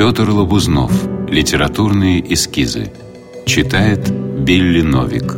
Петр Лобузнов. Литературные эскизы. Читает Билли Новик.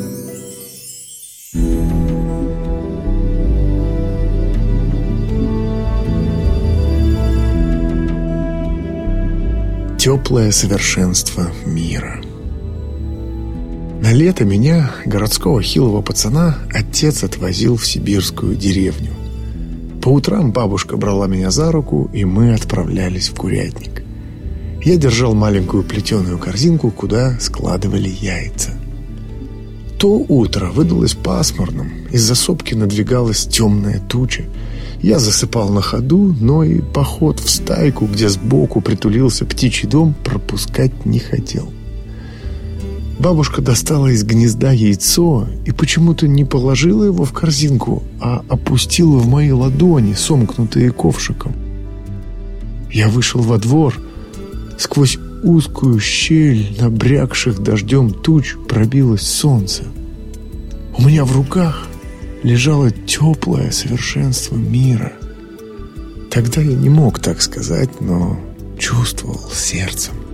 Теплое совершенство мира. На лето меня, городского хилого пацана, отец отвозил в сибирскую деревню. По утрам бабушка брала меня за руку, и мы отправлялись в курятник. Я держал маленькую плетеную корзинку, куда складывали яйца. То утро выдалось пасмурным, из-за сопки надвигалась темная туча. Я засыпал на ходу, но и поход в стайку, где сбоку притулился птичий дом, пропускать не хотел. Бабушка достала из гнезда яйцо и почему-то не положила его в корзинку, а опустила в мои ладони, сомкнутые ковшиком. Я вышел во двор. Сквозь узкую щель набрякших дождем туч пробилось солнце. У меня в руках лежало теплое совершенство мира. Тогда я не мог так сказать, но чувствовал сердцем.